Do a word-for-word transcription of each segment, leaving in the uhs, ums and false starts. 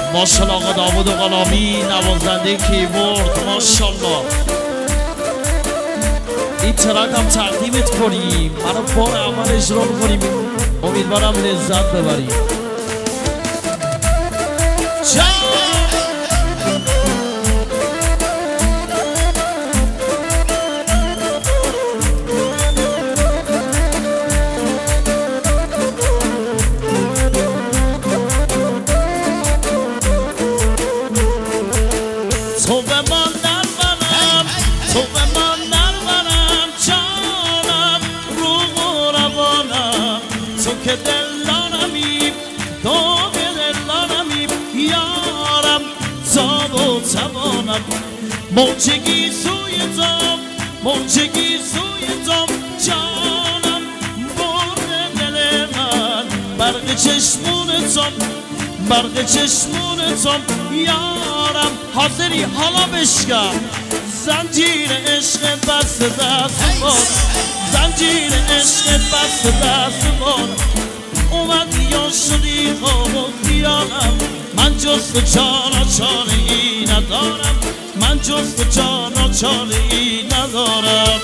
ماشاءالله آقا داوود غلامی نوازنده کیبورد ماشاءالله. این ترک هم تقدیمت کنیم، منو بار اول اجرا کنیم، امیدوارم لذت ببریم. تو به من در برم، تو به من در برم جانم رو و روانم، تو که دلانمی، تو که دلانمی یارم تاب و توانم. موجگی سوی تو، موجگی سوی تو جانم برد دل من، برق چشمون تو، برق چشمون تو یارم. حاضری حالا بشکن زنجیر عشق بست دست من، زنجیر عشق بست دست من. اومدی یا شدی خواب و خیالم، من جز تو جانا چاره ای ندارم، من جز تو جانا چاره ای ندارم.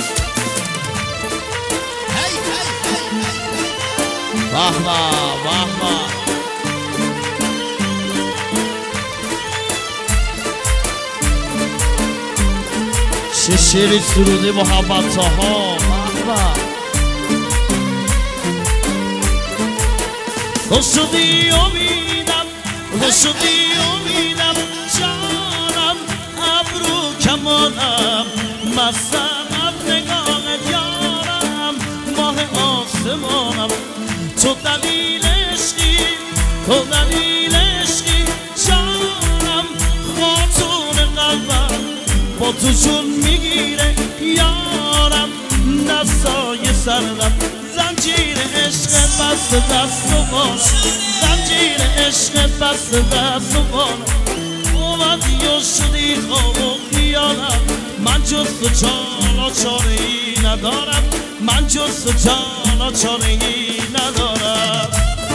وحبا وحبا چه شعر سروده محمد طاها. تو شدی امیدم، تو شدی امیدم جانم ابرو کمانم، مستم از نگاهت یارم ماه آسمانم. تو دلیل عشقی، تو دلیل عشقی جانم، خاتون قلبم با تو جون میگیره یارم، دستای سردم زنجیر عشق بست دست و بانم، زنجیر عشق بست دست و بانم. اومدی و شدی خواب و خیالم، من جز تو جانا چاره ای ندارم، من جز تو جانا چاره ای ندارم.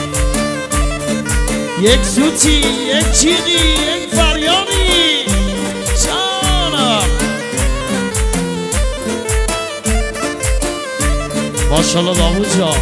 یک سوتی، یک چیدی، یک فریادی جانم. ماشاءالله داوود جان.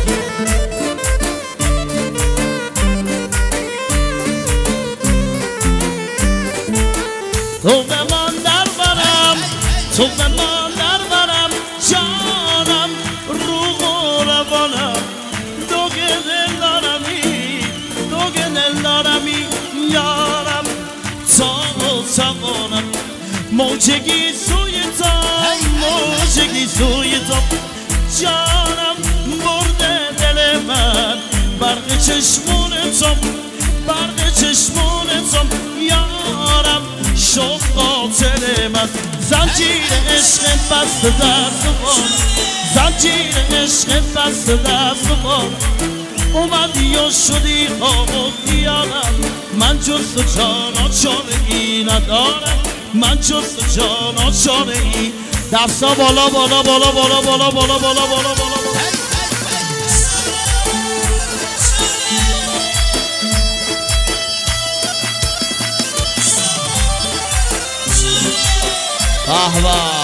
تو به من در برم، تو به من در برم جانم روح و روانم، دو که دل دارمی، دو که دل دارمی یارم تا و توانم. موجگی سوی تو، موجگی سوی تو جانم برده دل من، برق چشمون تو، برق چشمون تو یارم شد قاتل من. زنجیر عشق بست دست من، زنجیر عشق بست دست من. اومدی و شدی خواب و خیالم، من جز تو جانا چاره ای ندارم، من جز تو جانا چاره ای. دستا بالا بالا بالا بالا بالا بالا بالا بالا بالا. آه